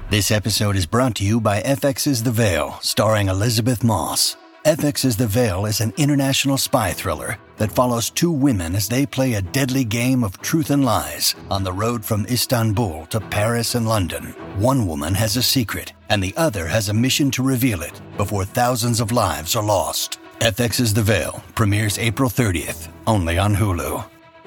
This episode is brought to you by FX's The Veil, starring Elizabeth Moss. FX's The Veil is an international spy thriller that follows two women as they play a deadly game of truth and lies on the road from Istanbul to Paris and London. One woman has a secret, and the other has a mission to reveal it before thousands of lives are lost. FX's The Veil premieres April 30th, only on Hulu.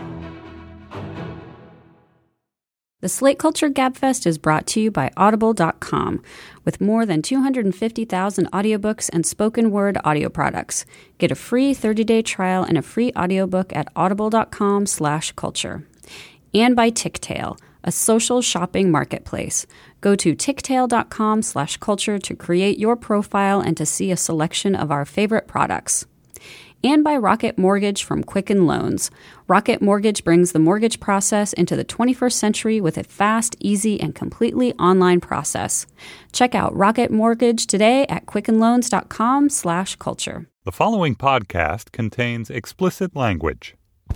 The Slate Culture Gabfest is brought to you by Audible.com. With more than 250,000 audiobooks and spoken word audio products. Get a free 30-day trial and a free audiobook at audible.com/culture. And by Ticktail, a social shopping marketplace. Go to ticktail.com/culture to create your profile and to see a selection of our favorite products. And by Rocket Mortgage from Quicken Loans. Rocket Mortgage brings the mortgage process into the 21st century with a fast, easy, and completely online process. Check out Rocket Mortgage today at quickenloans.com/culture. The following podcast contains explicit language.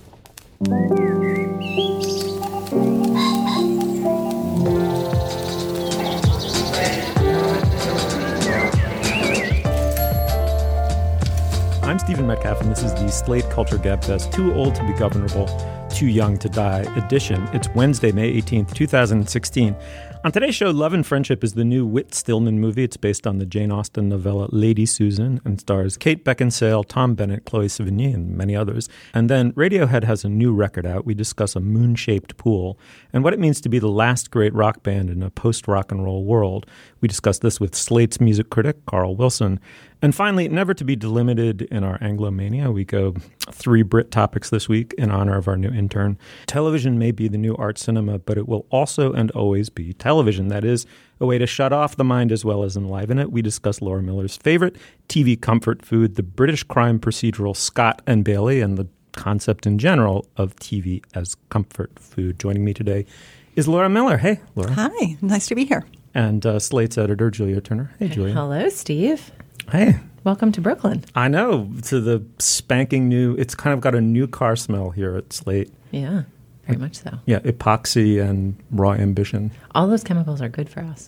I'm Stephen Metcalf, and this is the Slate Culture Gabfest Too Old to Be Governable, Too Young to Die edition. It's Wednesday, May 18th, 2016. On today's show, Love and Friendship is the new Whit Stillman movie. It's based on the Jane Austen novella Lady Susan and stars Kate Beckinsale, Tom Bennett, Chloe Sevigny, and many others. And then Radiohead has a new record out. We discuss a moon-shaped pool and what it means to be the last great rock band in a post-rock and roll world. We discuss this with Slate's music critic, Carl Wilson. And finally, never to be delimited in our Anglomania, we go 3 Brit topics this week in honor of our new intern. Television may be the new art cinema, but it will also and always be television. That is a way to shut off the mind as well as enliven it. We discuss Laura Miller's favorite TV comfort food, the British crime procedural Scott and Bailey, and the concept in general of TV as comfort food. Joining me today is Laura Miller. Hey, Laura. Hi, nice to be here. And Slate's editor, Julia Turner. Hey, Julia. Hello, Steve. Hey. Welcome to Brooklyn. I know, to the spanking new, it's kind of got a new car smell here at Slate. Yeah, very much so. Yeah, epoxy and raw ambition. All those chemicals are good for us.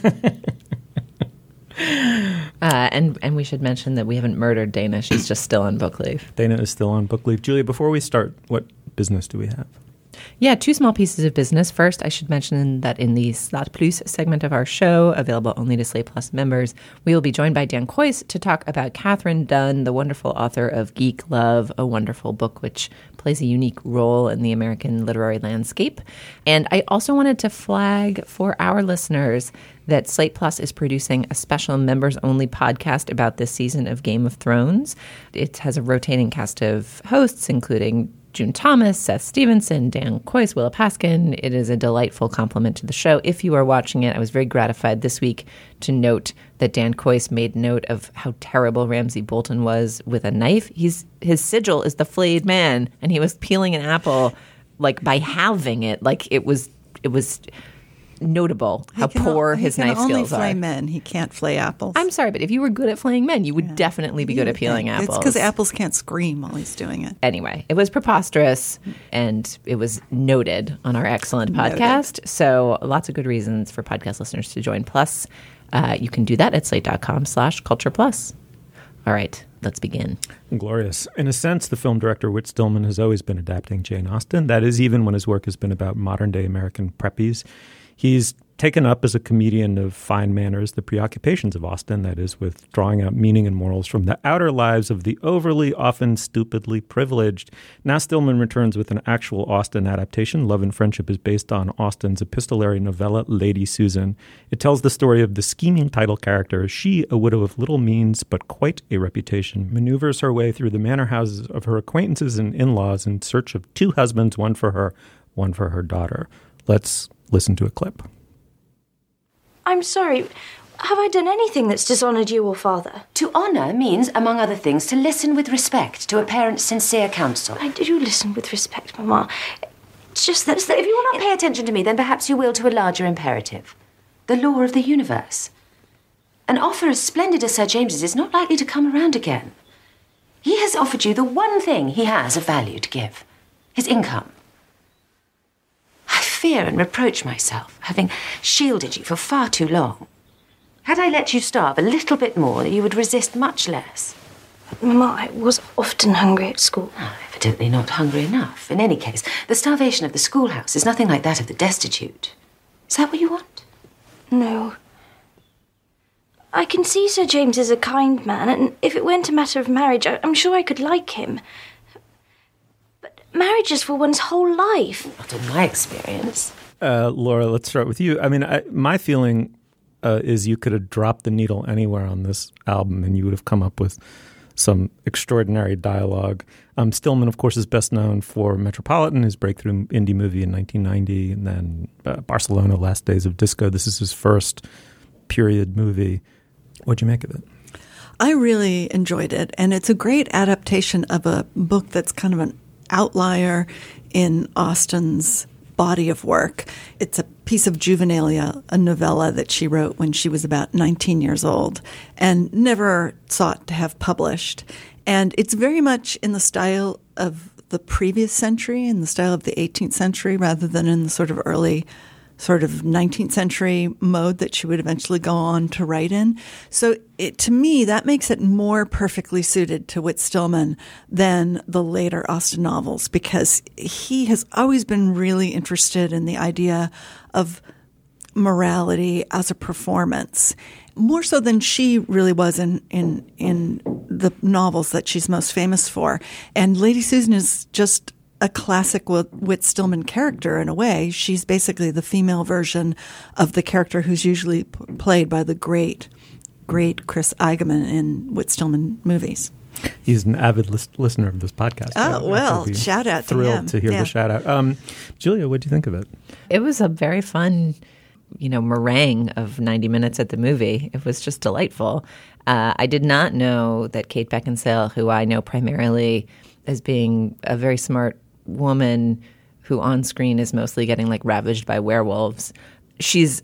And we should mention that we haven't murdered Dana. She's just still on book leave. Dana is still on book leave. Julia, before we start, what business do we have? Yeah, 2 small pieces of business. First, I should mention that in the Slate Plus segment of our show, available only to Slate Plus members, we will be joined by Dan Kois to talk about Catherine Dunn, the wonderful author of Geek Love, a wonderful book which plays a unique role in the American literary landscape. And I also wanted to flag for our listeners that Slate Plus is producing a special members-only podcast about this season of Game of Thrones. It has a rotating cast of hosts, including June Thomas, Seth Stevenson, Dan Kois, Willa Paskin. It is a delightful compliment to the show. If you are watching it, I was very gratified this week to note that Dan Kois made note of how terrible Ramsay Bolton was with a knife. His sigil is the flayed man, and he was peeling an apple like by halving it. Like it was notable how poor his knife skills are. He can only flay men. He can't flay apples. I'm sorry, but if you were good at flaying men, you would definitely be good at peeling apples. It's because apples can't scream while he's doing it. Anyway, it was preposterous, and it was noted on our excellent podcast. So lots of good reasons for podcast listeners to join. Plus, you can do that at slate.com/culture plus. All right, let's begin. Glorious. In a sense, the film director Whit Stillman has always been adapting Jane Austen. That is, even when his work has been about modern-day American preppies. He's taken up as a comedian of fine manners the preoccupations of Austen, that is, with drawing out meaning and morals from the outer lives of the overly, often stupidly privileged. Now Stillman returns with an actual Austen adaptation. Love and Friendship is based on Austen's epistolary novella, Lady Susan. It tells the story of the scheming title character. She, a widow of little means but quite a reputation, maneuvers her way through the manor houses of her acquaintances and in-laws in search of 2 husbands, one for her daughter. Let's listen to a clip. I'm sorry. Have I done anything that's dishonoured you or father? To honour means, among other things, to listen with respect to a parent's sincere counsel. I do listen with respect, Mamma. It's just that... If you will not pay attention to me, then perhaps you will to a larger imperative. The law of the universe. An offer as splendid as Sir James's is not likely to come around again. He has offered you the one thing he has of value to give. His income. I fear and reproach myself, having shielded you for far too long. Had I let you starve a little bit more, you would resist much less. Mama, I was often hungry at school. Oh, evidently not hungry enough. In any case, the starvation of the schoolhouse is nothing like that of the destitute. Is that what you want? No. I can see Sir James is a kind man, and if it weren't a matter of marriage, I'm sure I could like him. But marriage is for one's whole life. Not in my experience. Laura, let's start with you. I mean, my feeling is you could have dropped the needle anywhere on this album and you would have come up with some extraordinary dialogue. Stillman, of course, is best known for Metropolitan, his breakthrough indie movie in 1990, and then Barcelona, Last Days of Disco. This is his first period movie. What'd you make of it? I really enjoyed it, and it's a great adaptation of a book that's kind of an outlier in Austen's body of work. It's a piece of juvenilia, a novella that she wrote when she was about 19 years old and never sought to have published. And it's very much in the style of the previous century, in the style of the 18th century, rather than in the sort of early sort of 19th century mode that she would eventually go on to write in. So to me, that makes it more perfectly suited to Whit Stillman than the later Austen novels, because he has always been really interested in the idea of morality as a performance, more so than she really was in the novels that she's most famous for. And Lady Susan is just a classic Whit Stillman character in a way. She's basically the female version of the character who's usually played by the great Chris Eigeman in Whit Stillman movies. He's an avid listener of this podcast. Oh, well, shout out to him. Thrilled to hear the shout out. Julia, what do you think of it? It was a very fun, meringue of 90 minutes at the movie. It was just delightful. I did not know that Kate Beckinsale, who I know primarily as being a very smart woman who on screen is mostly getting ravaged by werewolves. She's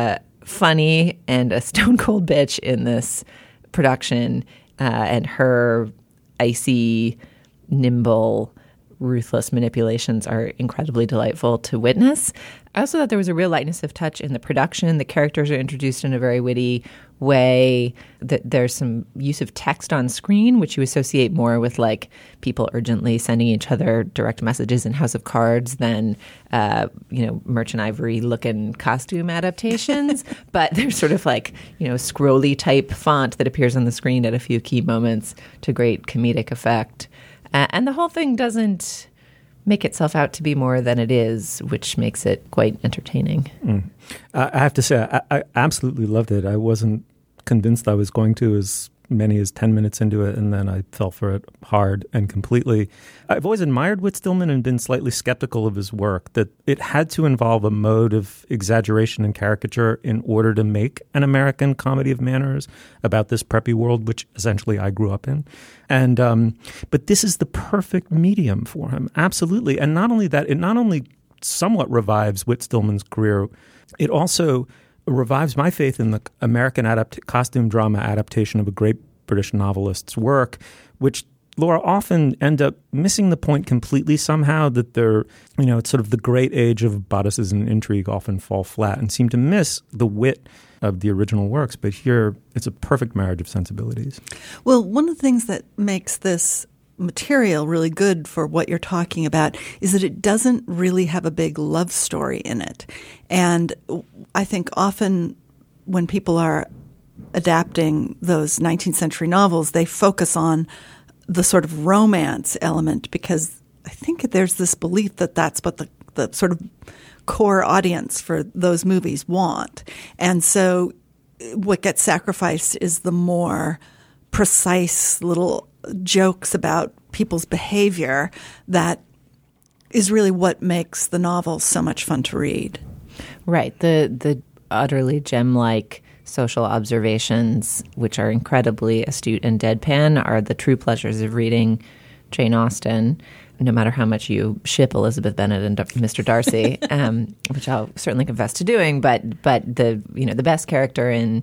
funny and a stone cold bitch in this production, and her icy, nimble, ruthless manipulations are incredibly delightful to witness. I also thought there was a real lightness of touch in the production. The characters are introduced in a very witty way. There's some use of text on screen, which you associate more with people urgently sending each other direct messages in House of Cards than, Merchant Ivory looking costume adaptations. But there's sort of scrolly type font that appears on the screen at a few key moments to great comedic effect. And the whole thing doesn't make itself out to be more than it is, which makes it quite entertaining. I have to say, I absolutely loved it. I wasn't convinced I was going to as many as 10 minutes into it, and then I fell for it hard and completely. I've always admired Whit Stillman and been slightly skeptical of his work, that it had to involve a mode of exaggeration and caricature in order to make an American comedy of manners about this preppy world, which essentially I grew up in. And but this is the perfect medium for him, absolutely. And not only that, it not only somewhat revives Whit Stillman's career, it also revives my faith in the American costume drama adaptation of a great British novelist's work, which Laura often end up missing the point completely somehow, that they're, it's sort of the great age of bodices and intrigue often fall flat and seem to miss the wit of the original works. But here, it's a perfect marriage of sensibilities. Well, one of the things that makes this material really good for what you're talking about is that it doesn't really have a big love story in it. And I think often when people are adapting those 19th century novels, they focus on the sort of romance element, because I think there's this belief that that's what the sort of core audience for those movies want. And so what gets sacrificed is the more precise little jokes about people's behavior that is really what makes the novel so much fun to read. Right. The utterly gem-like social observations, which are incredibly astute and deadpan, are the true pleasures of reading Jane Austen, no matter how much you ship Elizabeth Bennet and Mr. Darcy, which I'll certainly confess to doing. But the best character in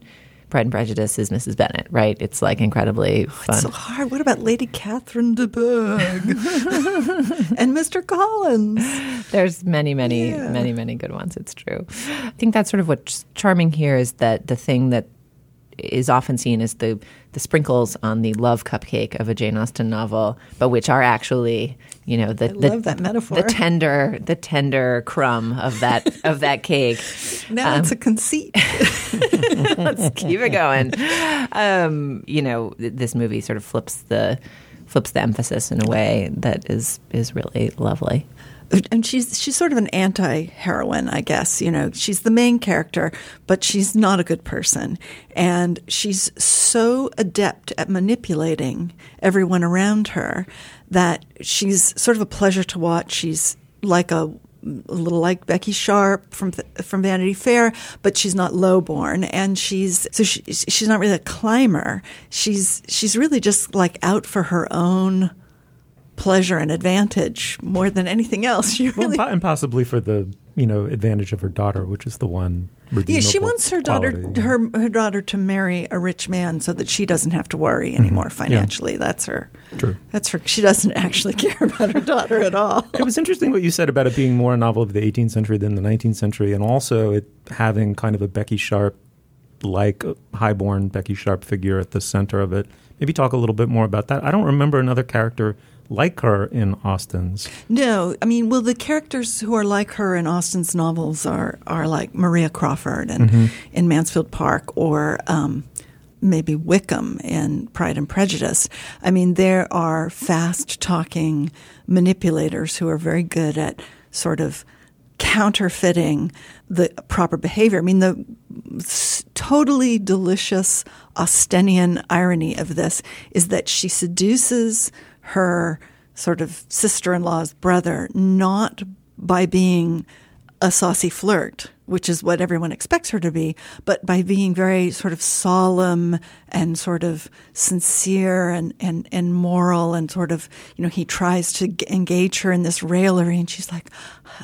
Pride and Prejudice is Mrs. Bennet, right? It's like incredibly fun. It's so hard. What about Lady Catherine de Bourgh and Mr. Collins? There's many good ones. It's true. I think that's sort of what's charming here is that the thing that is often seen as the sprinkles on the love cupcake of a Jane Austen novel, but which are actually, I love that metaphor. The tender crumb of that cake. Now it's a conceit. Let's keep it going. This movie sort of flips the emphasis in a way that is really lovely. And she's sort of an anti-heroine, I guess. She's the main character, but she's not a good person. And she's so adept at manipulating everyone around her that she's sort of a pleasure to watch. She's like a little like Becky Sharp from Vanity Fair, but she's not lowborn, and she's not really a climber. She's really just like out for her own pleasure and advantage more than anything else. And possibly for the advantage of her daughter, which is the one. Yeah, she wants her daughter to marry a rich man so that she doesn't have to worry anymore financially. Yeah. That's her. True. That's her. She doesn't actually care about her daughter at all. It was interesting what you said about it being more a novel of the 18th century than the 19th century, and also it having kind of a Becky Sharp, like highborn Becky Sharp figure at the center of it. Maybe talk a little bit more about that. I don't remember another character like her in Austen's. No. The characters who are like her in Austen's novels are like Maria Crawford in Mansfield Park, or maybe Wickham in Pride and Prejudice. There are fast-talking manipulators who are very good at sort of counterfeiting the proper behavior. The totally delicious Austenian irony of this is that she seduces her sort of sister-in-law's brother not by being a saucy flirt, which is what everyone expects her to be, but by being very sort of solemn and sort of sincere and moral, and sort of, he tries to engage her in this raillery, and she's like,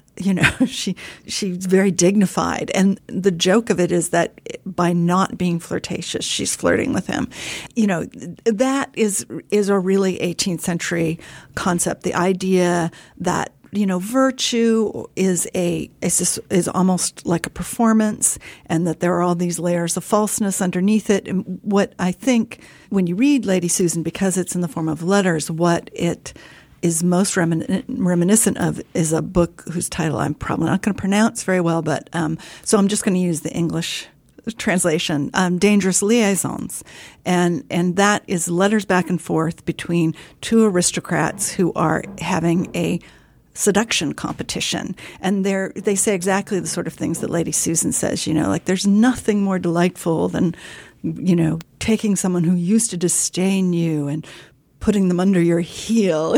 she's very dignified. And the joke of it is that by not being flirtatious, she's flirting with him. That is a really 18th century concept. The idea that virtue is almost like a performance, and that there are all these layers of falseness underneath it. And what I think when you read Lady Susan, because it's in the form of letters, what it is most reminiscent of is a book whose title I'm probably not going to pronounce very well, but so I'm just going to use the English translation, Dangerous Liaisons. And that is letters back and forth between two aristocrats who are having a seduction competition. And they say exactly the sort of things that Lady Susan says, like there's nothing more delightful than, taking someone who used to disdain you and putting them under your heel.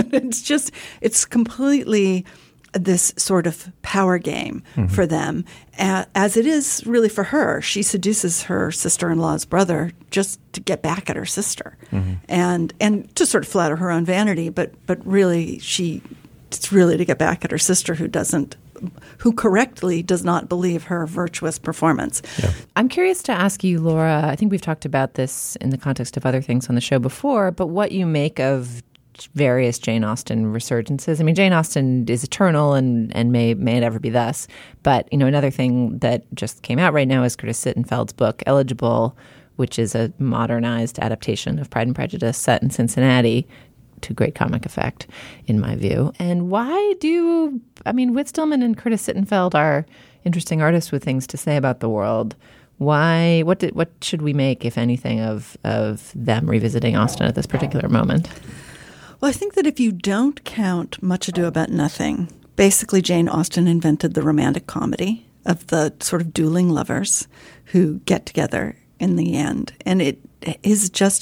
It's completely this sort of power game for them, as it is really for her. She seduces her sister-in-law's brother just to get back at her sister, and to sort of flatter her own vanity, but really it's really to get back at her sister who correctly does not believe her virtuous performance. Yeah. I'm curious to ask you, Laura, I think we've talked about this in the context of other things on the show before, but what you make of various Jane Austen resurgences. Jane Austen is eternal and may never be thus. But, another thing that just came out right now is Curtis Sittenfeld's book, Eligible, which is a modernized adaptation of Pride and Prejudice set in Cincinnati, to great comic effect, in my view. And Whit Stillman and Curtis Sittenfeld are interesting artists with things to say about the world. What should we make, if anything, of them revisiting Austen at this particular moment? Well, I think that if you don't count Much Ado About Nothing, basically Jane Austen invented the romantic comedy of the sort of dueling lovers who get together in the end. And it is just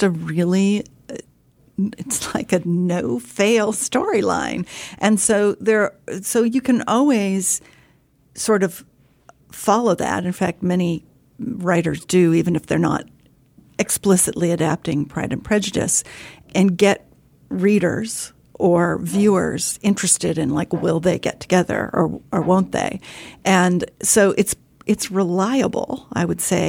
it's like a no-fail storyline. And so you can always sort of follow that. In fact, many writers do, even if they're not explicitly adapting Pride and Prejudice, and get readers or viewers interested in, like, will they get together or won't they? And so it's reliable, I would say,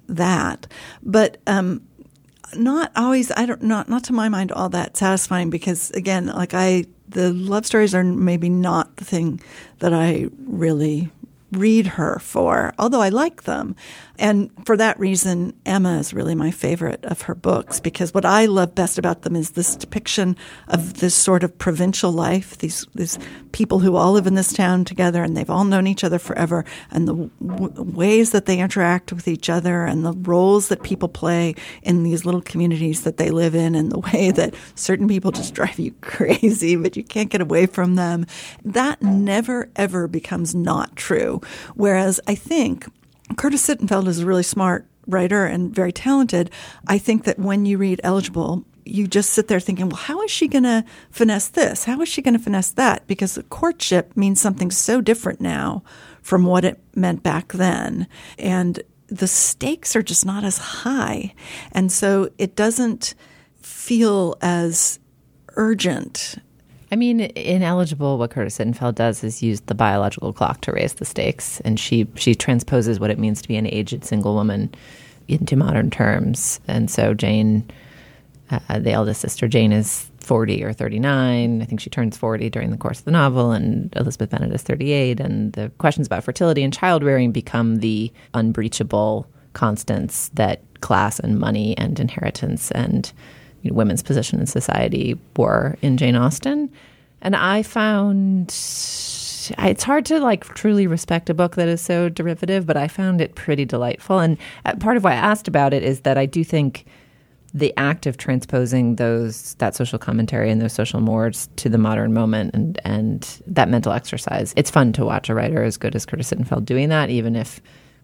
that. But not always, not to my mind all that satisfying, because again, the love stories are maybe not the thing that I really read her for, although I like them. And for that reason, Emma is really my favorite of her books, because what I love best about them is this depiction of this sort of provincial life, these people who all live in this town together and they've all known each other forever, and the ways that they interact with each other and the roles that people play in these little communities that they live in, and the way that certain people just drive you crazy, but you can't get away from them. That never, ever becomes not true. Whereas I think Curtis Sittenfeld is a really smart writer and very talented. I think that when you read Eligible, you just sit there thinking, well, how is she going to finesse this? How is she going to finesse that? Because courtship means something so different now from what it meant back then. And the stakes are just not as high. And so it doesn't feel as urgent. I mean, in Eligible, what Curtis Sittenfeld does is use the biological clock to raise the stakes, and she transposes what it means to be an aged single woman into modern terms. And so Jane, the eldest sister, Jane is 40 or 39. I think she turns 40 during the course of the novel, and Elizabeth Bennet is 38. And the questions about fertility and child-rearing become the unbreachable constants that class and money and inheritance and women's position in society were in Jane Austen. And I found it's hard to truly respect a book that is so derivative, but I found it pretty delightful. And part of why I asked about it is that I do think the act of transposing that social commentary and those social mores to the modern moment and that mental exercise, it's fun to watch a writer as good as Curtis Sittenfeld doing that, even if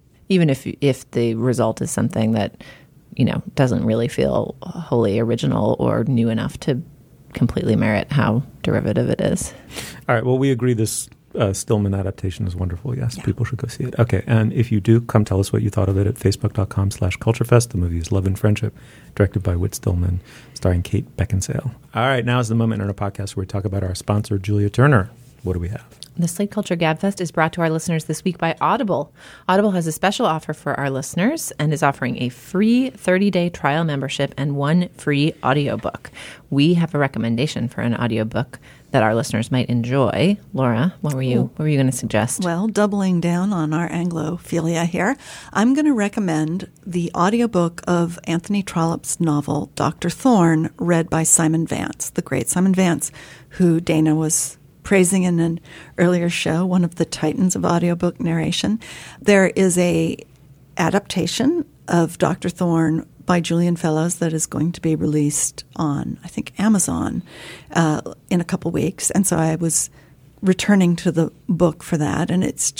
the result is something that doesn't really feel wholly original or new enough to completely merit how derivative it is. All right. Well, we agree this Stillman adaptation is wonderful. Yes, yeah. People should go see it. Okay. And if you do, come tell us what you thought of it at facebook.com/culturefest. The movie is Love and Friendship, directed by Whit Stillman, starring Kate Beckinsale. All right. Now is the moment in our podcast where we talk about our sponsor, Julia Turner. What do we have? The Slate Culture Gabfest is brought to our listeners this week by Audible. Audible has a special offer for our listeners and is offering a free 30-day trial membership and one free audiobook. We have a recommendation for an audiobook that our listeners might enjoy. Laura, what were you going to suggest? Well, doubling down on our Anglophilia here, I'm going to recommend the audiobook of Anthony Trollope's novel, Dr. Thorne, read by Simon Vance, the great Simon Vance, who Dana was praising in an earlier show, one of the titans of audiobook narration. There is a adaptation of Dr. Thorne by Julian Fellowes that is going to be released on, I think, Amazon in a couple weeks. And so I was returning to the book for that. And it's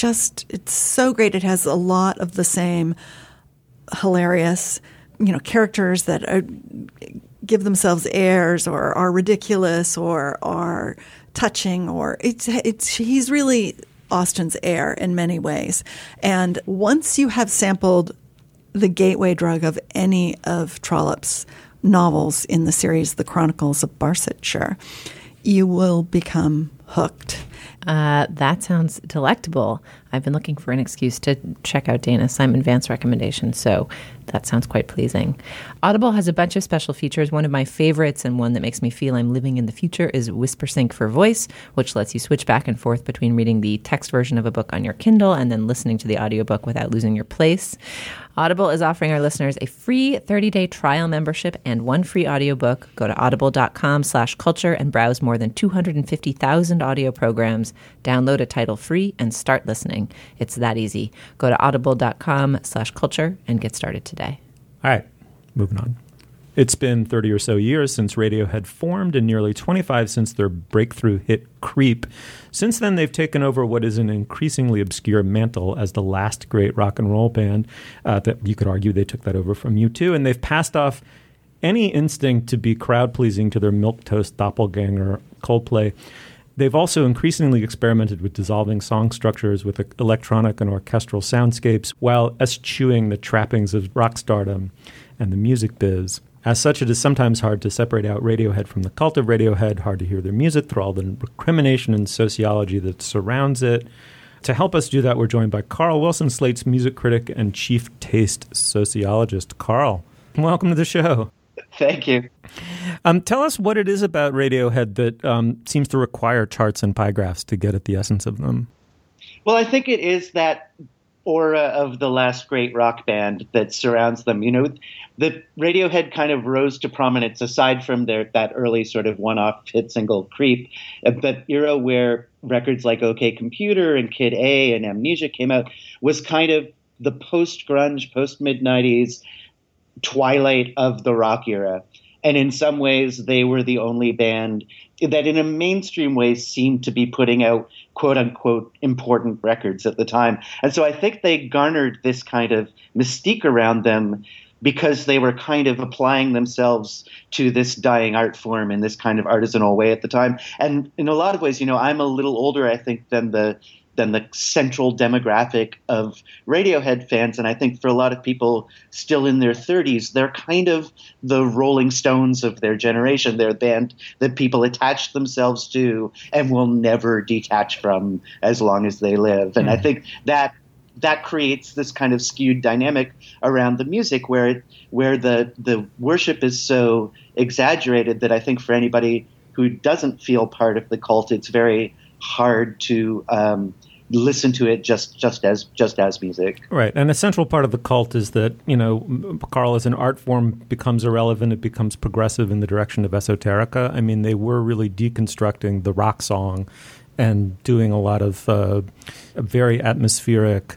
so great. It has a lot of the same hilarious, characters that give themselves airs or are ridiculous or are touching, or he's really Austen's heir in many ways. And once you have sampled the gateway drug of any of Trollope's novels in the series The Chronicles of Barsetshire, you will become hooked. That sounds delectable. I've been looking for an excuse to check out Dana's Simon Vance recommendation, so that sounds quite pleasing. Audible has a bunch of special features. One of my favorites and one that makes me feel I'm living in the future is WhisperSync for Voice, which lets you switch back and forth between reading the text version of a book on your Kindle and then listening to the audiobook without losing your place. Audible is offering our listeners a free 30-day trial membership and one free audiobook. Go to audible.com/culture and browse more than 250,000 audio programs. Download a title free and start listening. It's that easy. Go to audible.com/culture and get started today. All right, moving on. It's been 30 or so years since Radiohead formed and nearly 25 since their breakthrough hit Creep. Since then, they've taken over what is an increasingly obscure mantle as the last great rock and roll band. That you could argue they took that over from U2, and they've passed off any instinct to be crowd-pleasing to their milquetoast doppelganger Coldplay. They've also increasingly experimented with dissolving song structures with electronic and orchestral soundscapes while eschewing the trappings of rock stardom and the music biz. As such, it is sometimes hard to separate out Radiohead from the cult of Radiohead, hard to hear their music through all the recrimination and sociology that surrounds it. To help us do that, we're joined by Carl Wilson, Slate's music critic and chief taste sociologist. Carl, welcome to the show. Thank you. Tell us what it is about Radiohead that seems to require charts and pie graphs to get at the essence of them. Well, I think it is that aura of the last great rock band that surrounds them. You know, the Radiohead kind of rose to prominence aside from that early sort of one-off hit single Creep, that era where records like OK Computer and Kid A and Amnesia came out was kind of the post-grunge, post-mid-90s twilight of the rock era. And in some ways, they were the only band that in a mainstream way seemed to be putting out quote unquote important records at the time. And so I think they garnered this kind of mystique around them because they were kind of applying themselves to this dying art form in this kind of artisanal way at the time. And in a lot of ways, you know, I'm a little older, I think, than the central demographic of Radiohead fans. And I think for a lot of people still in their 30s, they're kind of the Rolling Stones of their generation. They're a band that people attach themselves to and will never detach from as long as they live. And I think that creates this kind of skewed dynamic around the music where the worship is so exaggerated that I think for anybody who doesn't feel part of the cult, it's very hard to listen to it just as music. Right. And a central part of the cult is that, you know, Carl, as an art form becomes irrelevant, it becomes progressive in the direction of esoterica. I mean, they were really deconstructing the rock song and doing a lot of very atmospheric,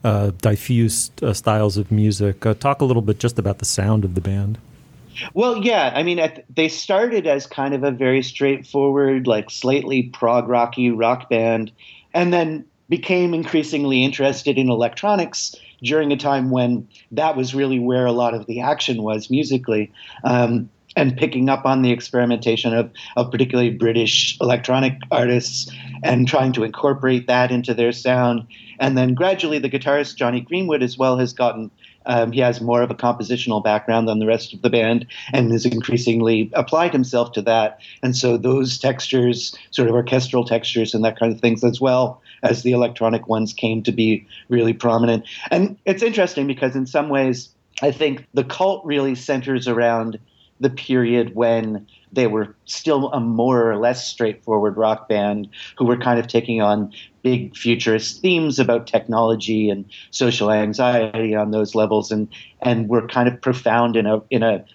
diffuse styles of music. Talk a little bit just about the sound of the band. Well, yeah. I mean, they started as kind of a very straightforward, like slightly prog rocky rock band, and then became increasingly interested in electronics during a time when that was really where a lot of the action was musically, and picking up on the experimentation of particularly British electronic artists and trying to incorporate that into their sound. And then gradually the guitarist Jonny Greenwood as well has gotten he has more of a compositional background than the rest of the band and has increasingly applied himself to that. And so those textures, sort of orchestral textures and that kind of things, as well as the electronic ones, came to be really prominent. And it's interesting because in some ways, I think the cult really centers around the period when they were still a more or less straightforward rock band who were kind of taking on big futurist themes about technology and social anxiety on those levels, and were kind of profound in a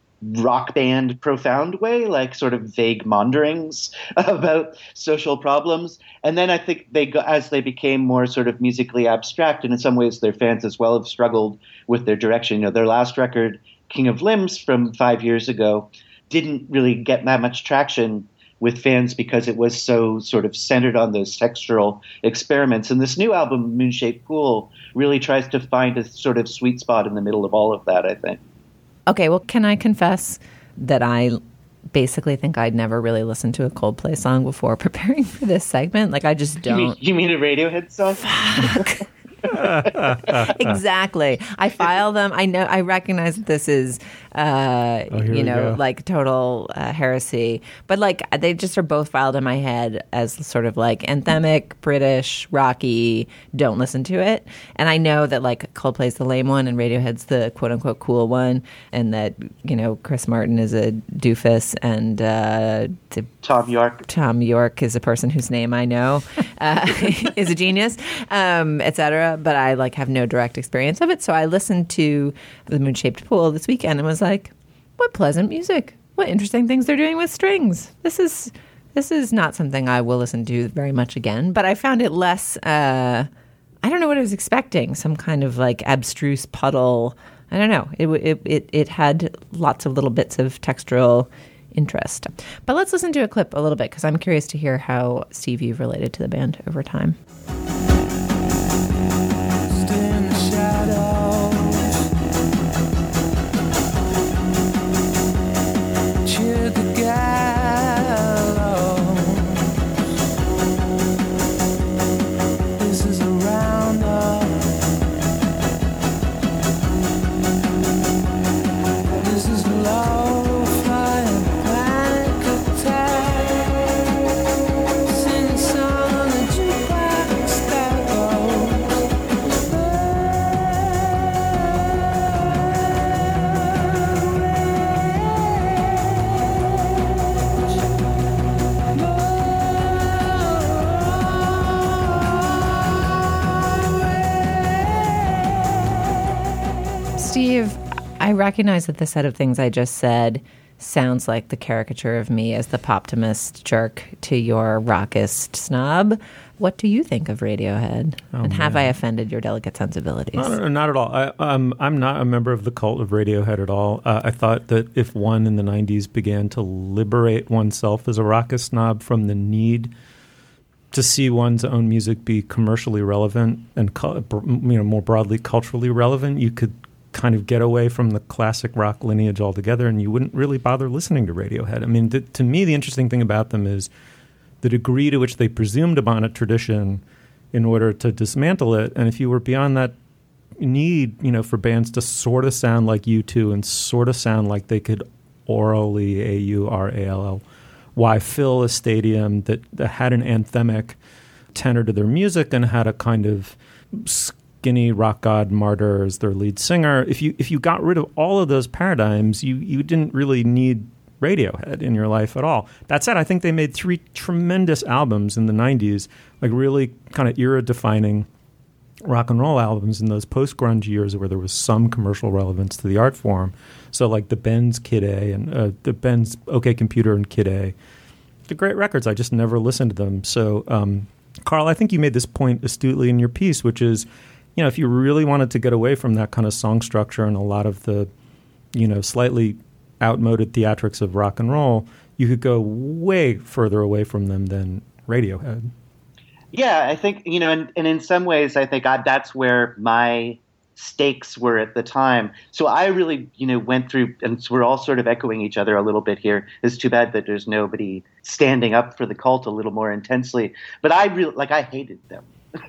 rock band profound way, like sort of vague maunderings about social problems. And then I think as they became more sort of musically abstract, and in some ways their fans as well have struggled with their direction. You know, their last record, King of Limbs, from 5 years ago, didn't really get that much traction with fans because it was so sort of centered on those textural experiments. And this new album, Moonshaped Pool, really tries to find a sort of sweet spot in the middle of all of that, I think. Okay, well, can I confess that I basically think I'd never really listened to a Coldplay song before preparing for this segment? Like, I just don't. You mean a Radiohead song? Fuck. Exactly. I file them. I recognize that this is, like total heresy. But like they just are both filed in my head as sort of like anthemic, British, rocky. Don't listen to it. And I know that like Coldplay's the lame one and Radiohead's the quote unquote cool one, and that Chris Martin is a doofus and Tom York is a person whose name I know is a genius, etc. But I like have no direct experience of it. So I listened to the Moonshaped Pool this weekend and was like, what pleasant music. What interesting things they're doing with strings. This is not something I will listen to very much again. But I found it less, I don't know what I was expecting. Some kind of like abstruse puddle. I don't know. It had lots of little bits of textural interest. But let's listen to a clip a little bit because I'm curious to hear how, Steve, you've related to the band over time. Steve, I recognize that the set of things I just said sounds like the caricature of me as the poptimist jerk to your rockist snob. What do you think of Radiohead? Have I offended your delicate sensibilities? No, not at all. I'm not a member of the cult of Radiohead at all. I thought that if one in the 90s began to liberate oneself as a rockist snob from the need to see one's own music be commercially relevant and more broadly culturally relevant, you could kind of get away from the classic rock lineage altogether, and you wouldn't really bother listening to Radiohead. I mean, to me, the interesting thing about them is the degree to which they presumed upon a tradition in order to dismantle it. And if you were beyond that need, for bands to sort of sound like U2 and sort of sound like they could orally, AURALLY, fill a stadium that had an anthemic tenor to their music and had a kind of skinny rock god martyr as their lead singer. If you got rid of all of those paradigms, you didn't really need Radiohead in your life at all. That said, I think they made 3 tremendous albums in the 90s, like really kind of era-defining rock and roll albums in those post-grunge years where there was some commercial relevance to the art form. So like the Ben's Kid A and the Ben's OK Computer and Kid A. They're great records. I just never listened to them. So, Carl, I think you made this point astutely in your piece, which is, if you really wanted to get away from that kind of song structure and a lot of the, slightly outmoded theatrics of rock and roll, you could go way further away from them than Radiohead. Yeah, I think, and in some ways, I think that's where my stakes were at the time. So I really, went through, and we're all sort of echoing each other a little bit here. It's too bad that there's nobody standing up for the cult a little more intensely. But I really, I hated them.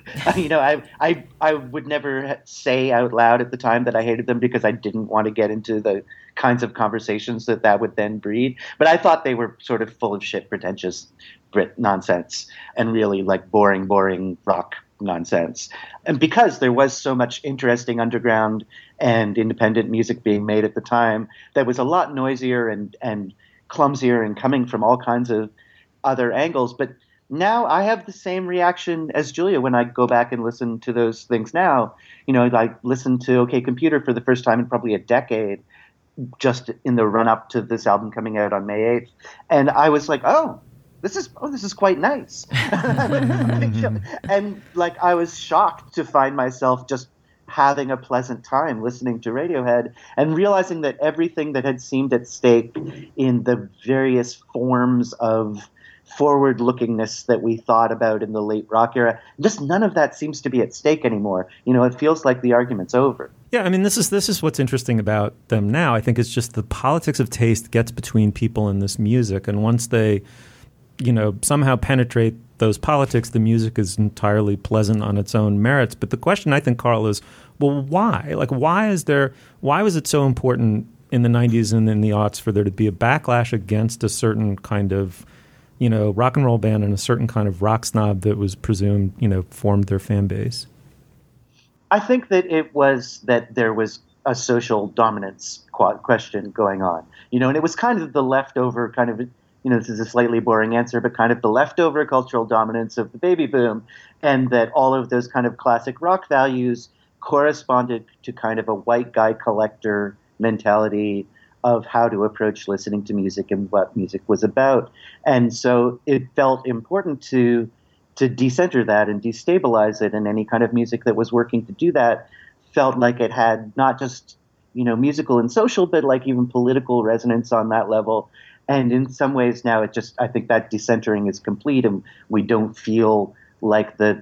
I would never say out loud at the time that I hated them because I didn't want to get into the kinds of conversations that would then breed. But I thought they were sort of full of shit, pretentious Brit nonsense and really boring rock nonsense. And because there was so much interesting underground and independent music being made at the time that was a lot noisier and clumsier and coming from all kinds of other angles. But now I have the same reaction as Julia when I go back and listen to those things now. I listened to OK Computer for the first time in probably a decade, just in the run-up to this album coming out on May 8th. And I was like, this is quite nice. And I was shocked to find myself just having a pleasant time listening to Radiohead and realizing that everything that had seemed at stake in the various forms of forward-lookingness that we thought about in the late rock era, just none of that seems to be at stake anymore. It feels like the argument's over. Yeah, I mean, this is what's interesting about them now. I think it's just the politics of taste gets between people in this music, and once they, somehow penetrate those politics, the music is entirely pleasant on its own merits. But the question, I think, Carl, is, well, why? Why was it so important in the 90s and in the aughts for there to be a backlash against a certain kind of rock and roll band and a certain kind of rock snob that was presumed, formed their fan base? I think that it was that there was a social dominance question going on, and it was kind of the leftover kind of, this is a slightly boring answer, but kind of the leftover cultural dominance of the baby boom, and that all of those kind of classic rock values corresponded to kind of a white guy collector mentality of how to approach listening to music and what music was about. And so it felt important to decenter that and destabilize it, and any kind of music that was working to do that felt like it had not just, musical and social, but even political resonance on that level. And in some ways now I think that decentering is complete, and we don't feel like the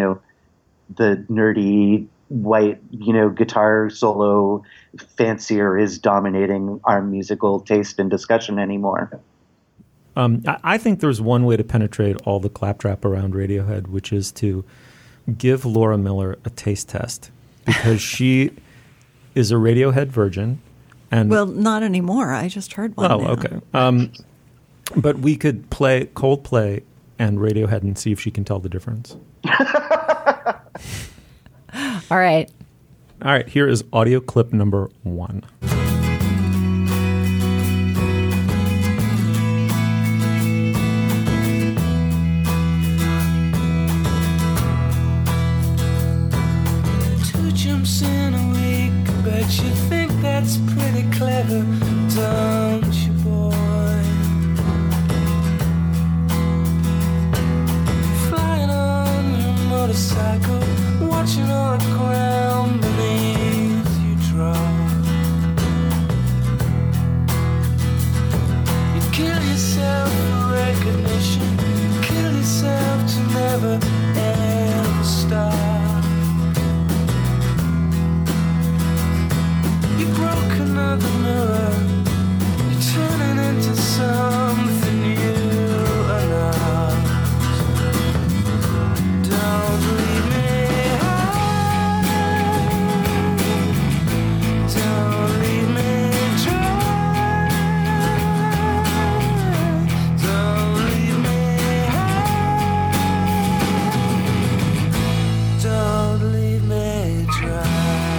nerdy white, guitar solo fancier is dominating our musical taste and discussion anymore. I think there's one way to penetrate all the claptrap around Radiohead, which is to give Laura Miller a taste test, because she is a Radiohead virgin. And well, not anymore. I just heard one. Oh, now. Okay. But we could play Coldplay and Radiohead and see if she can tell the difference. All right. Here is audio clip number 1. Two jumps in a week, bet you think That's pretty clever, don't you, boy? Flying on your motorcycle, watching all the ground beneath you drop. You kill yourself for recognition, kill yourself to never ever stop. You broke another mirror, you're turning into something you are not. Don't leave me high, don't leave me dry, don't leave me high, don't leave me dry.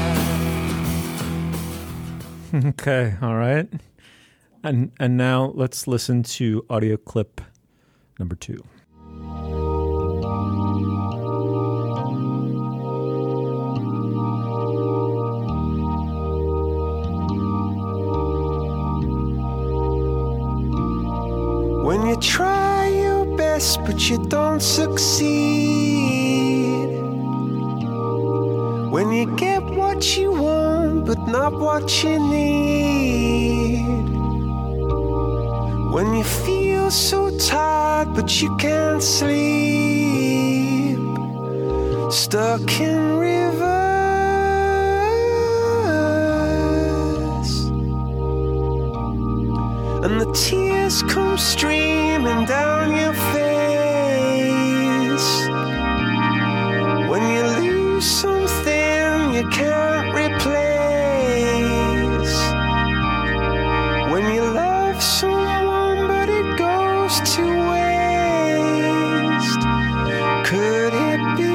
Okay, all right. And now let's listen to audio clip number 2. When you try your best but you don't succeed, when you get what you want but not what you need, when you feel so tired but you can't sleep, stuck in rivers, and the tears come streaming down your face, when you lose something you can't replace, when you love someone but it goes to waste, could it be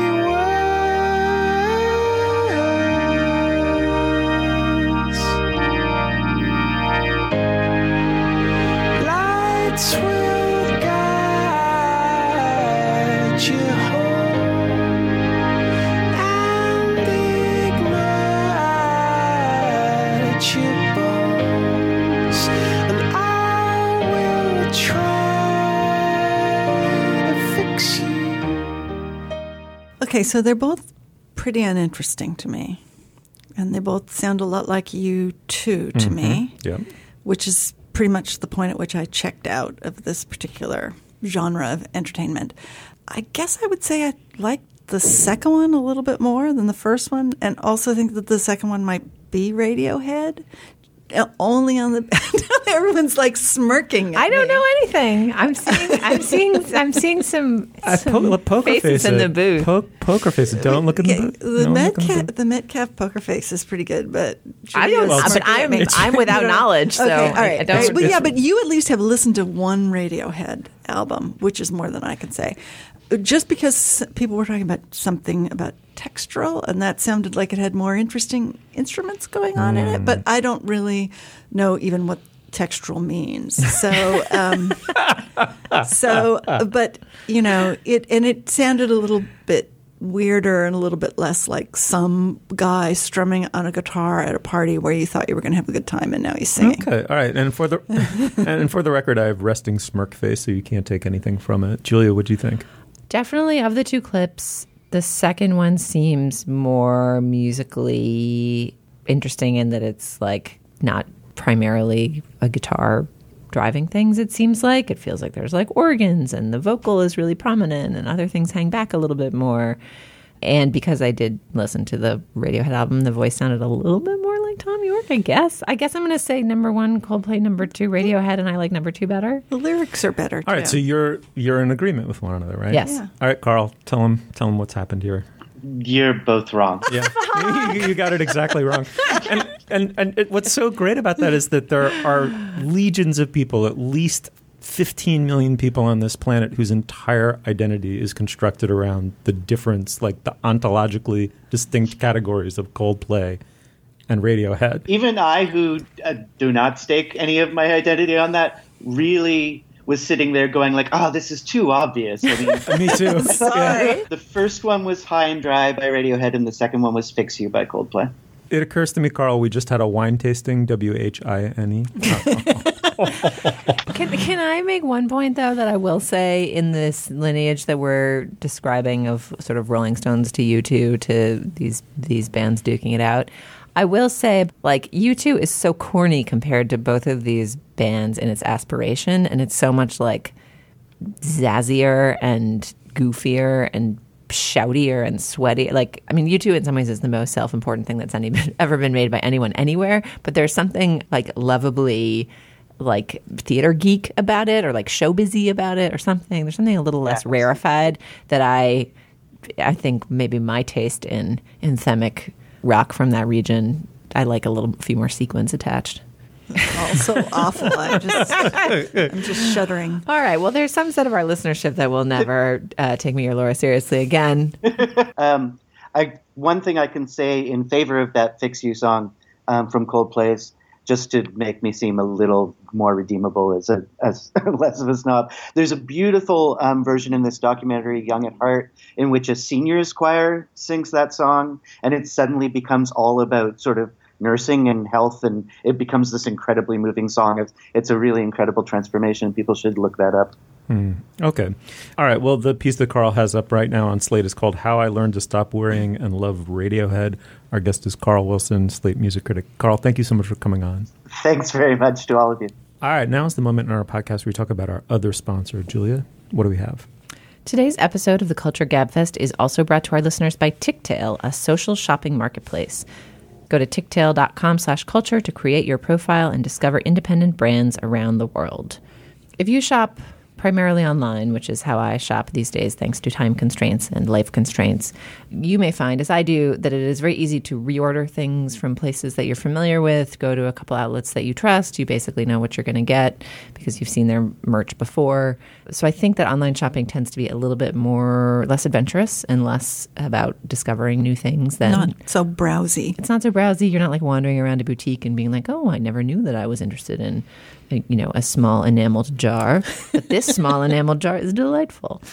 worse? Lights will guide you home and ignite your bones, and I will try to fix you. Okay, so they're both pretty uninteresting to me. And they both sound a lot like U2 to me, Yeah. which is pretty much the point at which I checked out of this particular genre of entertainment. I guess I would say I like the second one a little bit more than the first one, and also think that the second one might be Radiohead. Only on the everyone's like smirking. I don't know anything. I'm seeing some Poker faces face in it. the booth. Poker face it. Don't look in the booth. The Metcalf poker face is pretty good, but I don't know. But I'm without knowledge, so okay, all right. I don't. But yeah, but you at least have listened to one Radiohead album, which is more than I can say. Just because people were talking about something about textural, and that sounded like it had more interesting instruments going on in it, but I don't really know even what textural means. So, but you know, it sounded a little bit weirder and a little bit less like some guy strumming on a guitar at a party where you thought you were going to have a good time, and now he's singing. Okay, all right. And for the record, I have resting smirk face, so you can't take anything from it. Julia, what do you think? Definitely, of the two clips, the second one seems more musically interesting in that it's like not primarily a guitar driving things. It seems like it feels like there's like organs and the vocal is really prominent and other things hang back a little bit more. And because I did listen to the Radiohead album, the voice sounded a little bit more like Tom York, I guess. I guess I'm going to say number 1, Coldplay, number 2, Radiohead, and I like number 2 better. The lyrics are better, too. All right, so you're in agreement with one another, right? Yes. Yeah. All right, Carl, tell him what's happened here. You're both wrong. Yeah, you got it exactly wrong. And what's so great about that is that there are legions of people, at least 15 million people on this planet whose entire identity is constructed around the difference, like the ontologically distinct categories of Coldplay and Radiohead. Even I, who do not stake any of my identity on that, really was sitting there going like, oh, this is too obvious. I mean, Me too. Sorry. The first one was High and Dry by Radiohead, and the second one was Fix You by Coldplay. It occurs to me, Carl, we just had a wine tasting, WHINE. Can I make one point, though, that I will say in this lineage that we're describing of sort of Rolling Stones to U2 to these bands duking it out? I will say, like, U2 is so corny compared to both of these bands in its aspiration, and it's so much, like, zazzier and goofier and shoutier and sweaty. Like, I mean, U2 in some ways is the most self-important thing that's ever been made by anyone anywhere, but there's something, like, lovably, like, theater geek about it, or like show busy about it, or something. There's something a little less rarefied that I think maybe my taste in anthemic rock from that region, I like a few more sequins attached. Also awful. I'm just shuddering. All right. Well, there's some set of our listenership that will never take me or Laura seriously again. One thing I can say in favor of that Fix You song from Coldplay's, just to make me seem a little more redeemable as less of a snob. There's a beautiful version in this documentary, Young at Heart, in which a seniors choir sings that song, and it suddenly becomes all about sort of nursing and health, and it becomes this incredibly moving song. It's a really incredible transformation. People should look that up. Okay. All right. Well, the piece that Carl has up right now on Slate is called How I Learned to Stop Worrying and Love Radiohead. Our guest is Carl Wilson, Slate music critic. Carl, thank you so much for coming on. Thanks very much to all of you. All right. Now is the moment in our podcast where we talk about our other sponsor. Julia, what do we have? Today's episode of the Culture Gabfest is also brought to our listeners by Ticktail, a social shopping marketplace. Go to ticktail.com/culture to create your profile and discover independent brands around the world. If you shop primarily online, which is how I shop these days thanks to time constraints and life constraints, you may find, as I do, that it is very easy to reorder things from places that you're familiar with, go to a couple outlets that you trust. You basically know what you're going to get because you've seen their merch before. So I think that online shopping tends to be a little bit less adventurous and less about discovering new things. Not so browsy. It's not so browsy. You're not like wandering around a boutique and being like, oh, I never knew that I was interested in a small enameled jar, but this small enameled jar is delightful.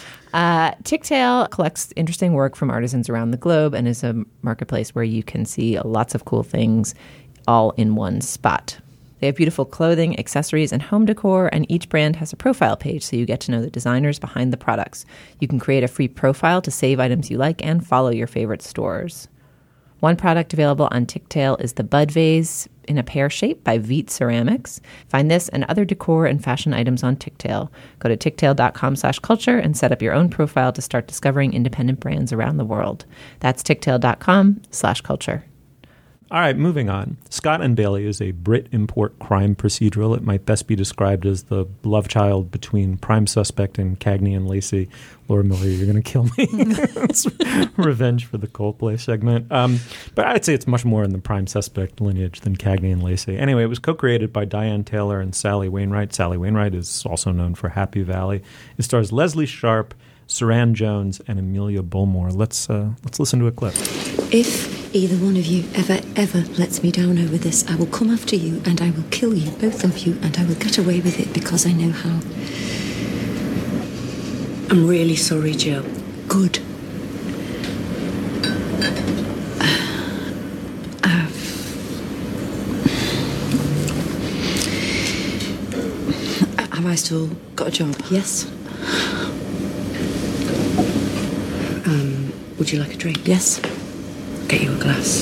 Ticktail collects interesting work from artisans around the globe and is a marketplace where you can see lots of cool things all in one spot. They have beautiful clothing, accessories, and home decor, and each brand has a profile page so you get to know the designers behind the products. You can create a free profile to save items you like and follow your favorite stores. One product available on Ticktail is the Bud Vase in a pear shape by Veet Ceramics. Find this and other decor and fashion items on Ticktail. Go to ticktail.com/culture and set up your own profile to start discovering independent brands around the world. That's ticktail.com/culture. All right, moving on. Scott and Bailey is a Brit import crime procedural. It might best be described as the love child between Prime Suspect and Cagney and Lacey. Laura Miller, you're going to kill me. It's revenge for the Coldplay segment. But I'd say it's much more in the Prime Suspect lineage than Cagney and Lacey. Anyway, it was co-created by Diane Taylor and Sally Wainwright. Sally Wainwright is also known for Happy Valley. It stars Leslie Sharp, Saran Jones, and Amelia Bullmore. Let's listen to a clip. If either one of you ever lets me down over this, I will come after you and I will kill you, both of you, and I will get away with it because I know how. I'm really sorry, Joe. Good. Have I still got a job? Yes. Would you like a drink? Yes. Get you a glass.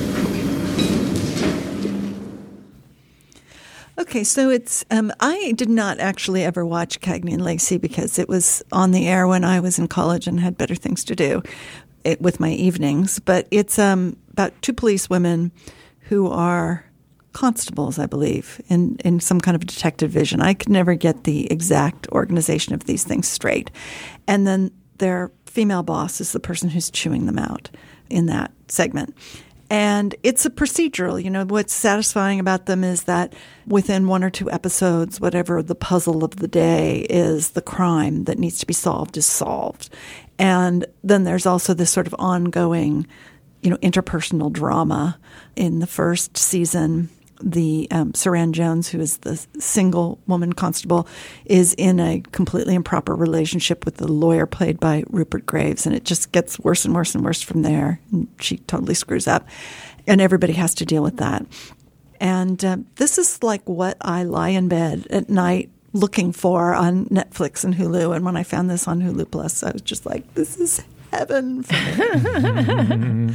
Okay, so it's I did not actually ever watch Cagney and Lacey because it was on the air when I was in college and had better things to do with my evenings. But it's about two police women who are constables, I believe, in some kind of detective vision. I could never get the exact organization of these things straight. And then their female boss is the person who's chewing them out in that segment. And it's a procedural. You know, what's satisfying about them is that within one or two episodes, whatever the puzzle of the day is, the crime that needs to be solved is solved. And then there's also this sort of ongoing, interpersonal drama. In the first season, Saran Jones, who is the single woman constable, is in a completely improper relationship with the lawyer played by Rupert Graves, and it just gets worse and worse and worse from there. And she totally screws up, and everybody has to deal with that. And this is like what I lie in bed at night looking for on Netflix and Hulu. And when I found this on Hulu Plus, I was just like, this is heaven for me.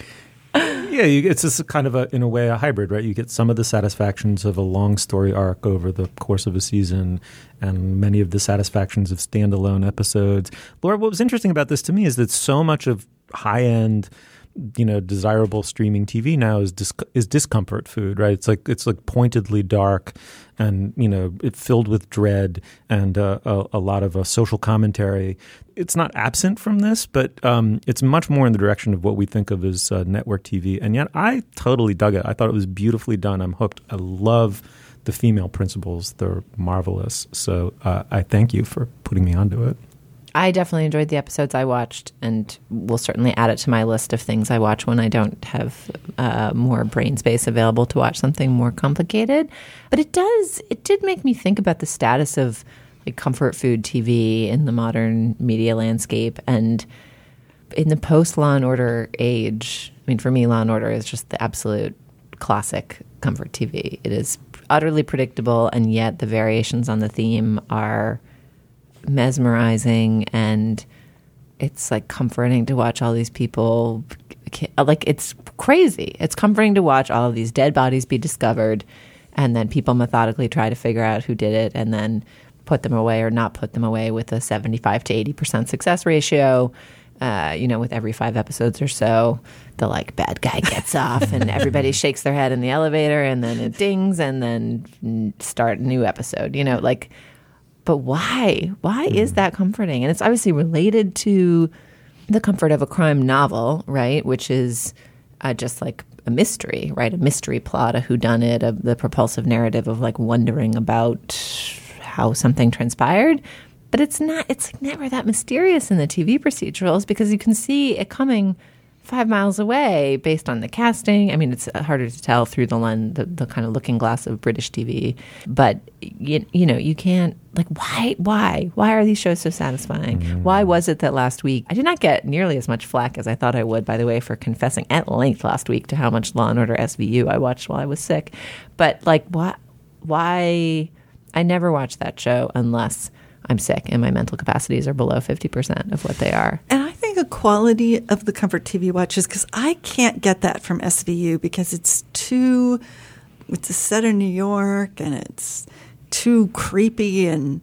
Yeah, it's just kind of, in a way, a hybrid, right? You get some of the satisfactions of a long story arc over the course of a season and many of the satisfactions of standalone episodes. Laura, what was interesting about this to me is that so much of high-end, desirable streaming TV now is discomfort food, right? It's like pointedly dark, and it's filled with dread and a lot of social commentary. It's not absent from this, but it's much more in the direction of what we think of as network TV. And yet, I totally dug it. I thought it was beautifully done. I'm hooked. I love the female principals; they're marvelous. So I thank you for putting me onto it. I definitely enjoyed the episodes I watched, and will certainly add it to my list of things I watch when I don't have more brain space available to watch something more complicated. But it did make me think about the status of like comfort food TV in the modern media landscape, and in the post Law and Order age. I mean, for me, Law and Order is just the absolute classic comfort TV. It is utterly predictable, and yet the variations on the theme are mesmerizing, and it's like comforting to watch all these people. Like, it's crazy. It's comforting to watch all of these dead bodies be discovered, and then people methodically try to figure out who did it, and then put them away or not put them away with a 75 to 80% success ratio. With every 5 episodes or so, the bad guy gets off, and everybody shakes their head in the elevator, and then it dings, and then start a new episode. But why? Why is that comforting? And it's obviously related to the comfort of a crime novel, right? Which is just like a mystery, right? A mystery plot, a whodunit, the propulsive narrative of wondering about how something transpired. But it's never that mysterious in the TV procedurals, because you can see it coming 5 miles away based on the casting. I mean, it's harder to tell through the lens, the kind of looking glass of British TV. But, you can't, why are these shows so satisfying? Why was it that last week, I did not get nearly as much flack as I thought I would, by the way, for confessing at length last week to how much Law & Order SVU I watched while I was sick. But, why? I never watch that show unless I'm sick and my mental capacities are below 50% of what they are. And I think a quality of the comfort TV watch is because I can't get that from SVU, because it's a set in New York, and it's too creepy. And,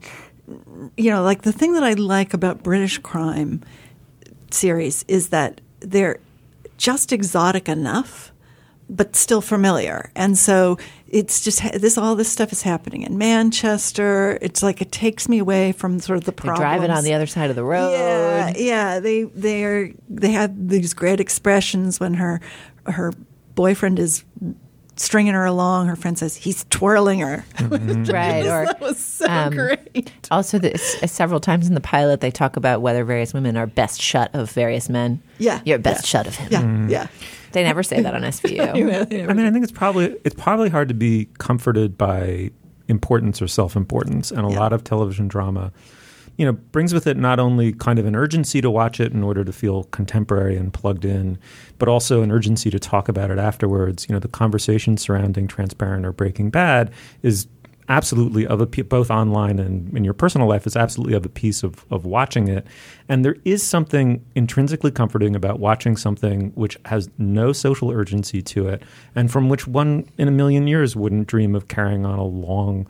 the thing that I like about British crime series is that they're just exotic enough, but still familiar. And so it's just all this stuff is happening in Manchester. It's like it takes me away from sort of the problems. They're driving on the other side of the road. Yeah. They have these great expressions when her boyfriend is stringing her along. Her friend says he's twirling her. Right. Or that was so great. Also, several times in the pilot, they talk about whether various women are best shut of various men. Yeah. You're best shut of him. Yeah. Yeah. They never say that on SVU. I mean, I think it's probably hard to be comforted by importance or self-importance, and a lot of television drama, brings with it not only kind of an urgency to watch it in order to feel contemporary and plugged in, but also an urgency to talk about it afterwards. The conversation surrounding Transparent or Breaking Bad is absolutely both online and in your personal life, is absolutely of a piece of watching it. And there is something intrinsically comforting about watching something which has no social urgency to it, and from which one in a million years wouldn't dream of carrying on a long,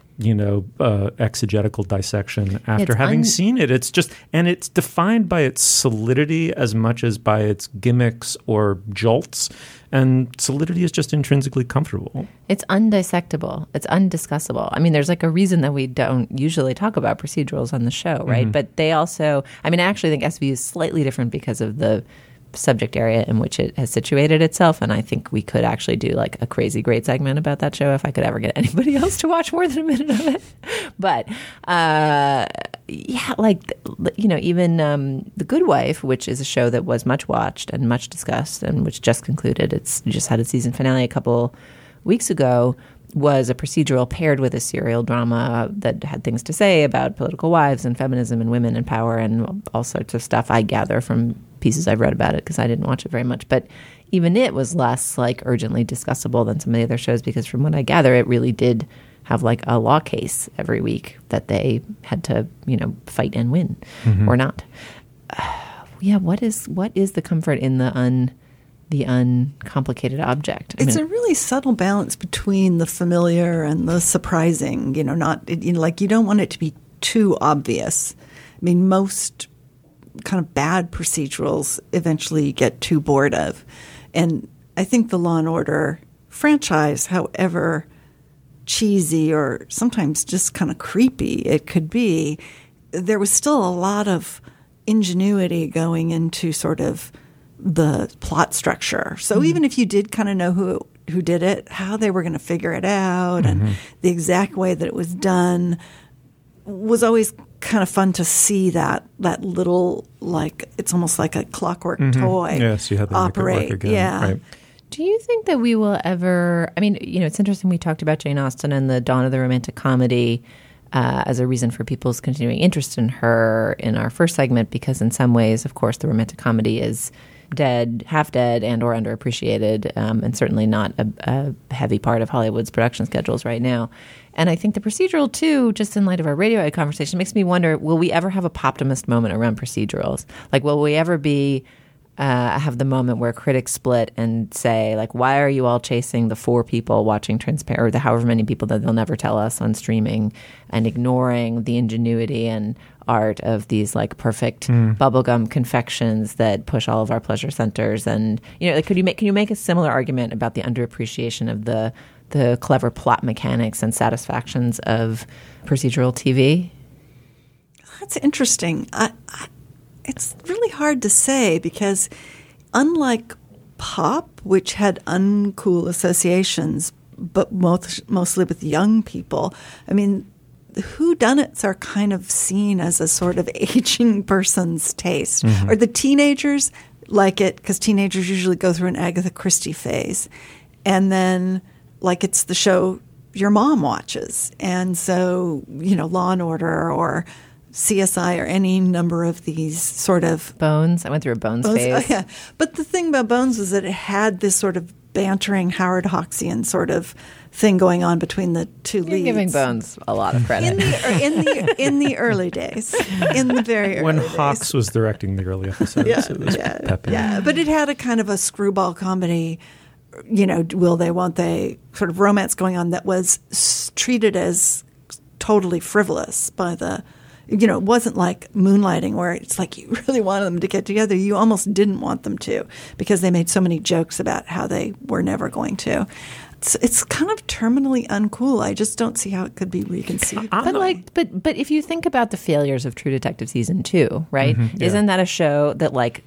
exegetical dissection after having seen it. It's just, and it's defined by its solidity as much as by its gimmicks or jolts. And solidity is just intrinsically comfortable. It's undissectable. It's undiscussable. I mean, there's a reason that we don't usually talk about procedurals on the show, right? Mm-hmm. But they also, I actually think SVU is slightly different because of the subject area in which it has situated itself, and I think we could actually do a crazy great segment about that show if I could ever get anybody else to watch more than a minute of it. But even The Good Wife, which is a show that was much watched and much discussed and which just concluded, it's just had its season finale a couple weeks ago was a procedural paired with a serial drama that had things to say about political wives and feminism and women and power and all sorts of stuff, I gather from pieces I've read about it because I didn't watch it very much. But even it was less like urgently discussable than some of the other shows because from what I gather, it really did have like a law case every week that they had to, fight and win or not. What is the comfort in the uncomplicated object? It's a really subtle balance between the familiar and the surprising. You don't want it to be too obvious. I mean, most kind of bad procedurals eventually you get too bored of, and I think the Law and Order franchise, however cheesy or sometimes just kind of creepy it could be, there was still a lot of ingenuity going into sort of the plot structure. So even if you did kind of know who did it, how they were going to figure it out, and the exact way that it was done was always kind of fun to see that little, like, it's almost like a clockwork toy. Yes, you had to operate. Make it work again. Yeah. Right. Do you think that we will ever, it's interesting we talked about Jane Austen and the dawn of the romantic comedy as a reason for people's continuing interest in her in our first segment, because in some ways, of course, the romantic comedy is dead, half dead, and or underappreciated, and certainly not a heavy part of Hollywood's production schedules right now. And I think the procedural, too, just in light of our Radiohead conversation, makes me wonder, will we ever have a poptimist moment around procedurals? Like, will we ever have the moment where critics split and say, like, why are you all chasing the 4 people watching Transparent, or the however many people that they'll never tell us on streaming, and ignoring the ingenuity and art of these like perfect bubblegum confections that push all of our pleasure centers? And can you make a similar argument about the underappreciation of the clever plot mechanics and satisfactions of procedural TV? That's interesting. It's really hard to say because unlike pop, which had uncool associations, but mostly with young people, I mean, whodunits are kind of seen as a sort of aging person's taste. Or the teenagers like it because teenagers usually go through an Agatha Christie phase. And then, like, it's the show your mom watches. And so, Law and Order or CSI or any number of these sort of... Bones. I went through a Bones phase. Oh, yeah. But the thing about Bones was that it had this sort of bantering Howard Hawksian sort of thing going on between the two leads. You're giving Bones a lot of credit. In the early days. In the very early when days. Hawks was directing the early episodes, it was peppy. Yeah, but it had a kind of a screwball comedy, will they, won't they, sort of romance going on that was treated as totally frivolous by the... it wasn't like Moonlighting where it's like you really wanted them to get together. You almost didn't want them to because they made so many jokes about how they were never going to. It's kind of terminally uncool. I just don't see how it could be reconceived. But if you think about the failures of True Detective Season 2, right? Isn't that a show that like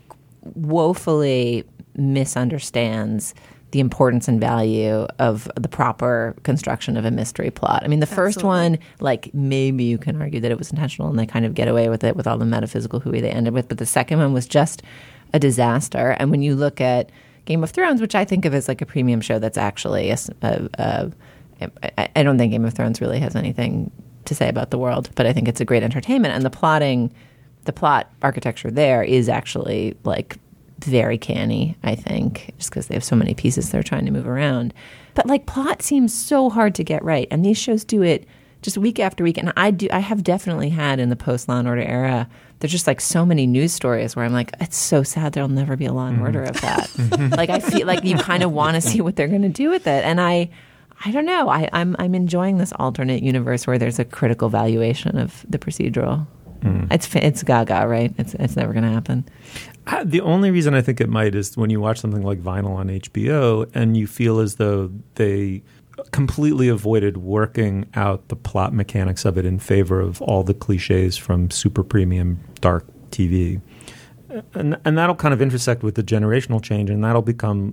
woefully misunderstands the importance and value of the proper construction of a mystery plot? I mean, the first one, like, maybe you can argue that it was intentional and they kind of get away with it with all the metaphysical hooey they ended with. But the second one was just a disaster. And when you look at Game of Thrones, which I think of as like a premium show that's actually I don't think Game of Thrones really has anything to say about the world, but I think it's a great entertainment. And the plot architecture there is actually like very canny, I think, just because they have so many pieces they're trying to move around. But like plot seems so hard to get right, and these shows do it just week after week. And I have definitely had in the post Law and Order era, there's just like so many news stories where I'm like, it's so sad there'll never be a Law and Order of that. Like I feel like you kind of want to see what they're going to do with it, and I don't know. I'm enjoying this alternate universe where there's a critical valuation of the procedural. It's gaga, right? It's never going to happen. The only reason I think it might is when you watch something like Vinyl on HBO and you feel as though they completely avoided working out the plot mechanics of it in favor of all the cliches from super premium dark TV. And that'll kind of intersect with the generational change, and that'll become,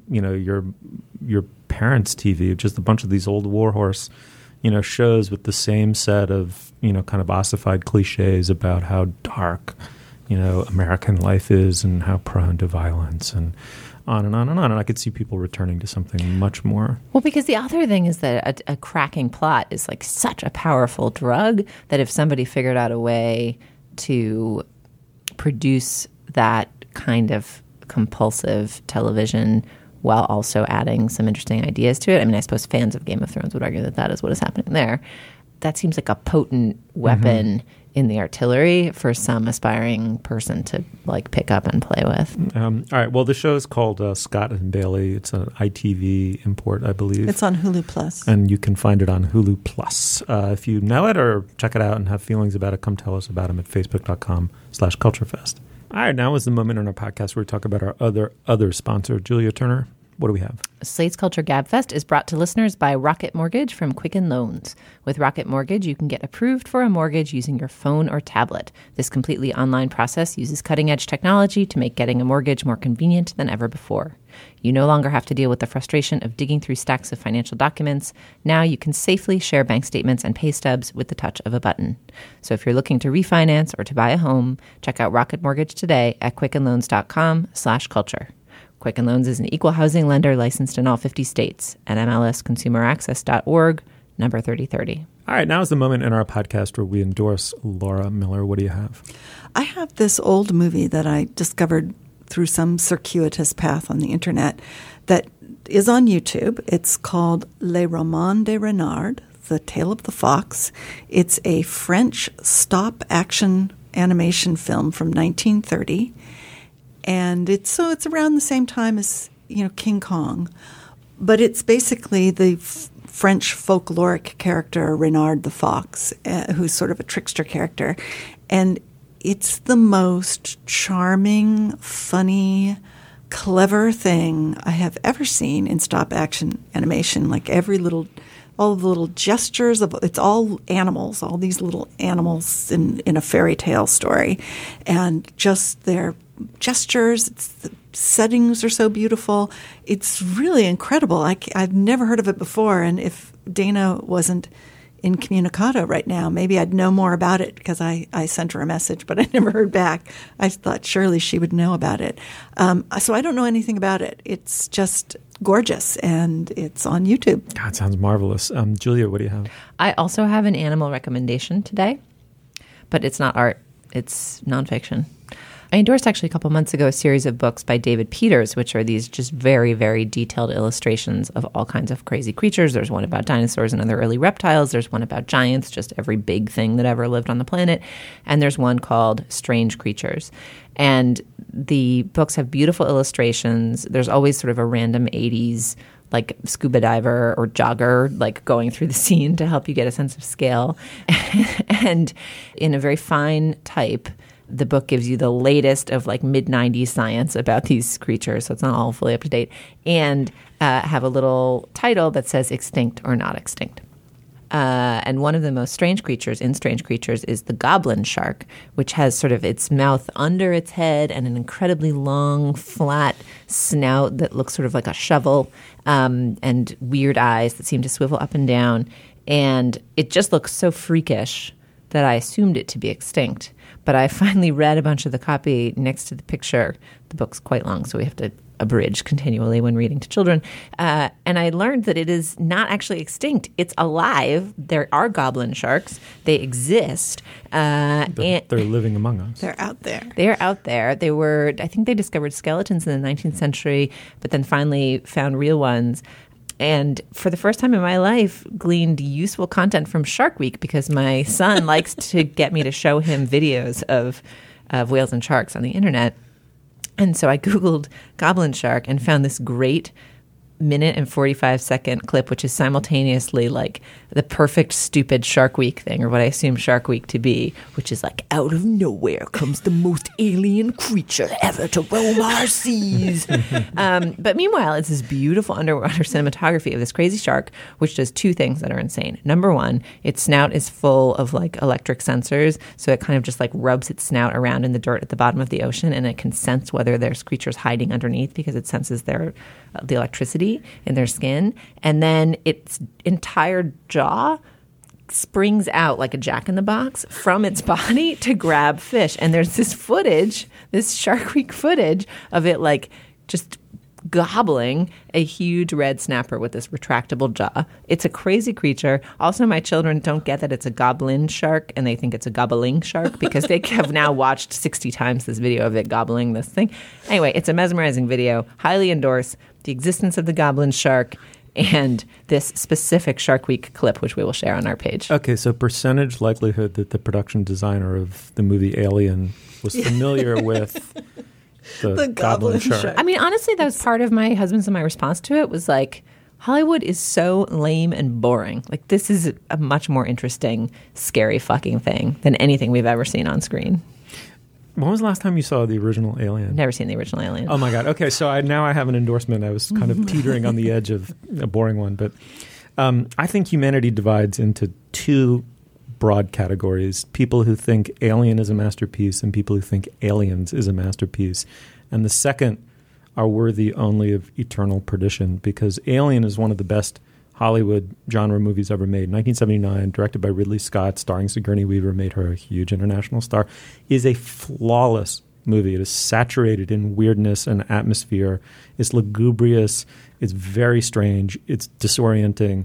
your parents' TV, just a bunch of these old warhorse, shows with the same set of, kind of ossified cliches about how dark, American life is and how prone to violence. And on and on and on. And I could see people returning to something much more. Well, because the other thing is that a cracking plot is like such a powerful drug that if somebody figured out a way to produce that kind of compulsive television while also adding some interesting ideas to it. I mean, I suppose fans of Game of Thrones would argue that that is what is happening there. That seems like a potent weapon in the artillery for some aspiring person to like pick up and play with. All right. Well, the show is called Scott and Bailey. It's an ITV import, I believe. It's on Hulu Plus. And you can find it on Hulu Plus. If you know it or check it out and have feelings about it, come tell us about them at facebook.com/culturefest. All right. Now is the moment on our podcast where we talk about our other sponsor, Julia Turner. What do we have? Slate's Culture Gabfest is brought to listeners by Rocket Mortgage from Quicken Loans. With Rocket Mortgage, you can get approved for a mortgage using your phone or tablet. This completely online process uses cutting-edge technology to make getting a mortgage more convenient than ever before. You no longer have to deal with the frustration of digging through stacks of financial documents. Now you can safely share bank statements and pay stubs with the touch of a button. So if you're looking to refinance or to buy a home, check out Rocket Mortgage today at quickenloans.com/culture. Quicken Loans is an equal housing lender licensed in all 50 states at MLSConsumerAccess.org, number 3030. All right, now is the moment in our podcast where we endorse Laura Miller. What do you have? I have this old movie that I discovered through some circuitous path on the internet that is on YouTube. It's called Les Romans de Renard, The Tale of the Fox. It's a French stop-action animation film from 1930. And it's around the same time as, King Kong. But it's basically the French folkloric character Renard the Fox, who's sort of a trickster character. And it's the most charming, funny, clever thing I have ever seen in stop-action animation. Like all the little gestures it's all animals, all these little animals in a fairy tale story. And just their gestures, the settings are so beautiful. It's really incredible. I've never heard of it before, and if Dana wasn't incommunicado right now, maybe I'd know more about it because I sent her a message, but I never heard back. I thought surely she would know about it. So I don't know anything about it. It's just gorgeous, and it's on YouTube. God, it sounds marvelous. Julia, what do you have? I also have an animal recommendation today, but it's not art. It's nonfiction. I endorsed actually a couple months ago a series of books by David Peters, which are these just very, very detailed illustrations of all kinds of crazy creatures. There's one about dinosaurs and other early reptiles. There's one about giants, just every big thing that ever lived on the planet. And there's one called Strange Creatures. And the books have beautiful illustrations. There's always sort of a random 80s like scuba diver or jogger like going through the scene to help you get a sense of scale. And in a very fine type, the book gives you the latest of like mid-90s science about these creatures, so it's not all fully up to date, and have a little title that says extinct or not extinct. And one of the most strange creatures in Strange Creatures is the goblin shark, which has sort of its mouth under its head and an incredibly long, flat snout that looks sort of like a shovel, and weird eyes that seem to swivel up and down. And it just looks so freakish that I assumed it to be extinct. But I finally read a bunch of the copy next to the picture. The book's quite long, so we have to abridge continually when reading to children. And I learned that it is not actually extinct. It's alive. There are goblin sharks. They exist. They're living among us. They're out there. They are out there. I think they discovered skeletons in the 19th century, but then finally found real ones. And for the first time in my life, gleaned useful content from Shark Week because my son likes to get me to show him videos of whales and sharks on the internet. And so I Googled goblin shark and found this great minute and 45-second clip, which is simultaneously like the perfect stupid Shark Week thing, or what I assume Shark Week to be, which is like, out of nowhere comes the most alien creature ever to roam our seas. But meanwhile, it's this beautiful underwater cinematography of this crazy shark, which does two things that are insane. Number one, its snout is full of like electric sensors, so it kind of just like rubs its snout around in the dirt at the bottom of the ocean, and it can sense whether there's creatures hiding underneath because it senses the electricity in their skin. And then its entire jaw springs out like a jack-in-the-box from its body to grab fish. And there's this footage, this Shark Week footage of it like just gobbling a huge red snapper with this retractable jaw. It's a crazy creature. Also, my children don't get that it's a goblin shark, and they think it's a gobbling shark because they have now watched 60 times this video of it gobbling this thing. Anyway, it's a mesmerizing video. Highly endorse the existence of the goblin shark and this specific Shark Week clip, which we will share on our page. Okay, so percentage likelihood that the production designer of the movie Alien was familiar with the goblin shark. I mean, honestly, that was part of my husband's and my response to it was like, Hollywood is so lame and boring. Like, this is a much more interesting, scary fucking thing than anything we've ever seen on screen. When was the last time you saw the original Alien? Never seen the original Alien. Oh my God. Okay, so now I have an endorsement. I was kind of teetering on the edge of a boring one. But I think humanity divides into two broad categories. People who think Alien is a masterpiece and people who think Aliens is a masterpiece. And the second are worthy only of eternal perdition, because Alien is one of the best Hollywood genre movies ever made. 1979, directed by Ridley Scott, starring Sigourney Weaver, made her a huge international star, is a flawless movie. It is saturated in weirdness and atmosphere. It's lugubrious. It's very strange. It's disorienting.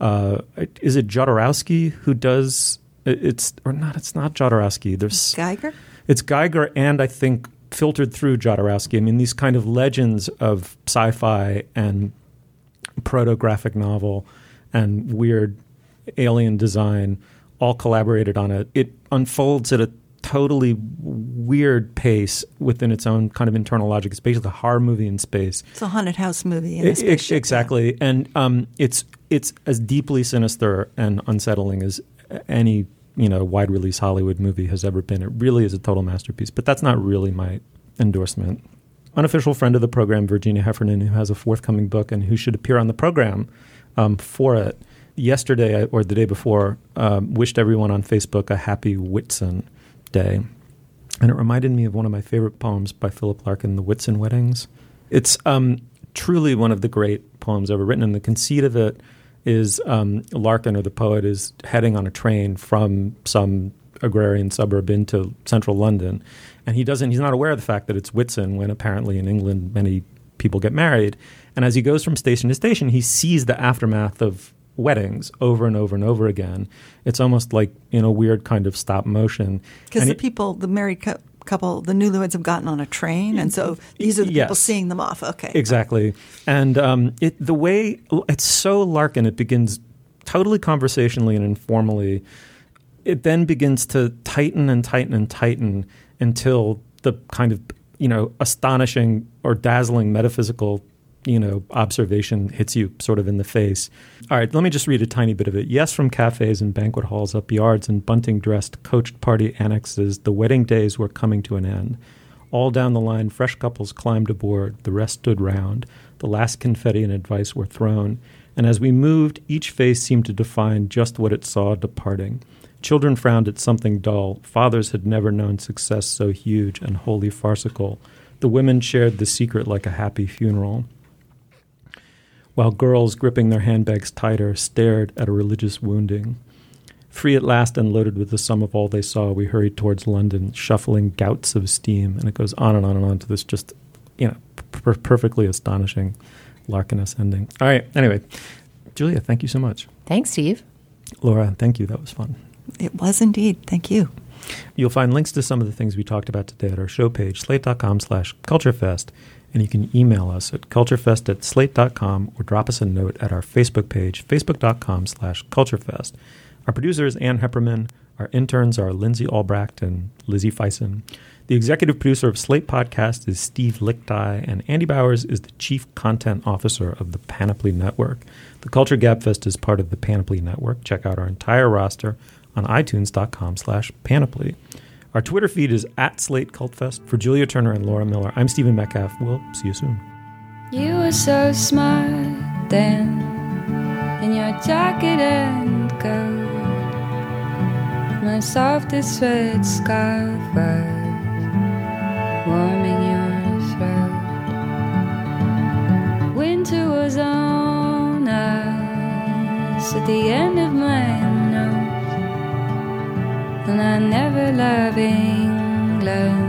Is it Jodorowsky who does it's not Jodorowsky. There's Geiger? It's Geiger, and I think filtered through Jodorowsky. I mean, these kind of legends of sci-fi and proto-graphic novel and weird alien design all collaborated on it. It unfolds at a totally weird pace within its own kind of internal logic. It's basically a horror movie in space. It's a haunted house movie in a spaceship. Exactly. Yeah. And it's as deeply sinister and unsettling as any wide release Hollywood movie has ever been. It really is a total masterpiece. But that's not really my endorsement. Unofficial friend of the program, Virginia Heffernan, who has a forthcoming book and who should appear on the program for it, yesterday or the day before, wished everyone on Facebook a happy Whitsun Day. And it reminded me of one of my favorite poems by Philip Larkin, The Whitsun Weddings. It's truly one of the great poems ever written. And the conceit of it is Larkin, or the poet, is heading on a train from some agrarian suburb into central London. And he's not aware of the fact that it's Whitsun, when apparently in England many people get married. And as he goes from station to station, he sees the aftermath of weddings over and over and over again. It's almost like in a weird kind of stop motion. Because the married couple, the newlyweds have gotten on a train, and so these are the people seeing them off. Okay. Exactly. And the way it's so Larkin, it begins totally conversationally and informally. It then begins to tighten and tighten and tighten until the kind of, astonishing or dazzling metaphysical, observation hits you sort of in the face. All right, let me just read a tiny bit of it. Yes, from cafes and banquet halls, up yards and bunting-dressed coached party annexes, the wedding days were coming to an end. All down the line, fresh couples climbed aboard. The rest stood round. The last confetti and advice were thrown. And as we moved, each face seemed to define just what it saw departing. Children frowned at something dull. Fathers had never known success so huge and wholly farcical. The women shared the secret like a happy funeral, while girls, gripping their handbags tighter, stared at a religious wounding. Free at last and loaded with the sum of all they saw, we hurried towards London, shuffling gouts of steam. And it goes on and on and on to this just, perfectly astonishing Larkiness ending. All right. Anyway, Julia, thank you so much. Thanks, Steve. Laura, thank you. That was fun. It was indeed. Thank you. You'll find links to some of the things we talked about today at our show page, slate.com/culturefest. And you can email us at culturefest@slate.com or drop us a note at our Facebook page, facebook.com/culturefest. Our producer is Ann Hepperman. Our interns are Lindsay Albrecht and Lizzie Feisen. The executive producer of Slate Podcast is Steve Lickteig, and Andy Bowers is the chief content officer of the Panoply Network. The Culture Gabfest is part of the Panoply Network. Check out our entire roster on itunes.com/panoply. Our Twitter feed is @SlateCultFest. For Julia Turner and Laura Miller, I'm Stephen Metcalf. We'll see you soon. You were so smart then, in your jacket and coat. My softest red scarf was warming your throat. Winter was on us at the end of my nose, and I never love England